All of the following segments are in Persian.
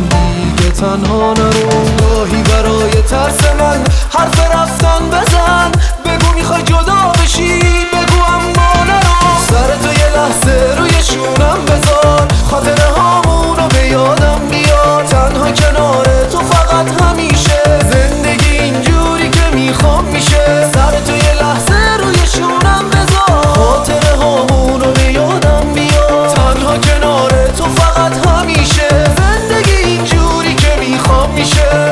دیگه تنها نرو. گاهی برای ترس من حرف رفتن بزن، بگو میخوای جدا بشی، بگو اما نرو. سرتو یه لحظه روی شونم بذار، خاطره هامونو به یادم بیار. تنها کنار تو فقط همیشه، زندگی اینجوری که میخوام میشه. سرتو یه لحظه روی شونم بذار، خاطره هامونو به یادم بیار. تنها کنار تو فقط همیشه، زندگی اینجوری که میخوام میشه.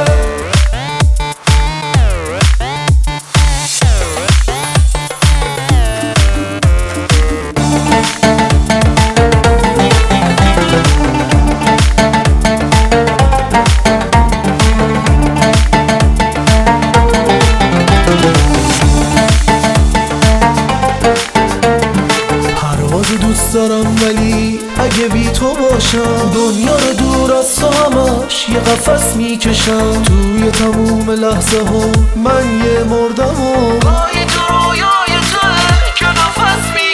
دوست دارم ولی اگه بی تو باشم، دنیا رو دور از تو همش یه قفس میکشم. توی تموم لحظه ها من یه مردم و پای تو رویای توه که نفس